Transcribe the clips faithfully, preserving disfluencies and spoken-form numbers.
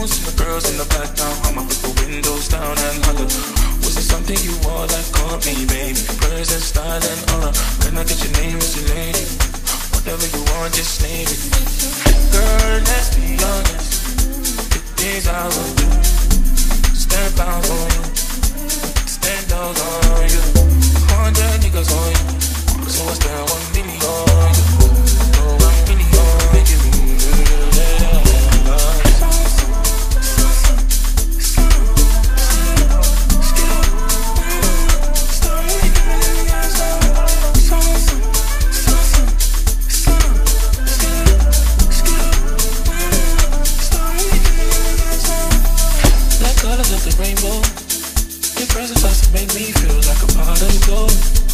See the girls in the back now, I'ma put the windows down and holler. Was it something you wore that caught me, baby? Present, style, and aura. Can I get your name, Missy Lady? Whatever you want, just name it. Girl, let's be honest. The things I will do. Step out on you. Stand out on you. Hundred niggas on you. So what's that one million on you? No one million on you. Rainbow, your presence has to make me feel like a part of the glow.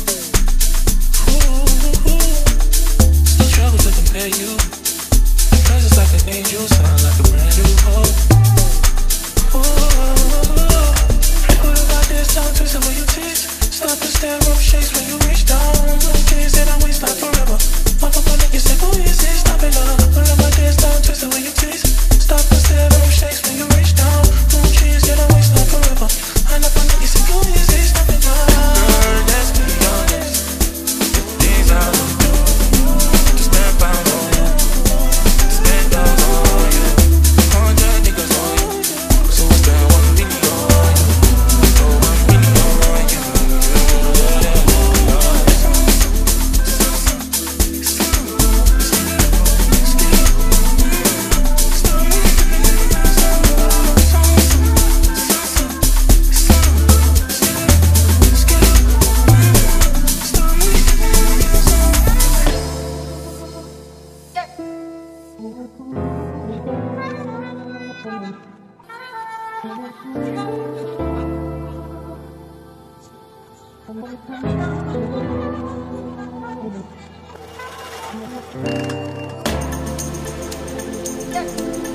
Ooh, ooh, no trouble to compare you. Your presence like an angel, sound like a brand new hope. Ooh, what about this tongue twisting when you tease? Stop and stare up shakes when you reach down. No kids that I waste time forever. Pop up on it, you say, oh, is it? Stop it up. What about this tongue twisting when you tease? Stop and stare up shakes when you reach down. No kids that I waste time forever. And up on it, you say, oh, is it? Stop it up. Girl, let's be honest. The things I will do. Just step out on you. Stand out on you. Hundred niggas on you. So what's that one million on you? No one million on you. Yeah.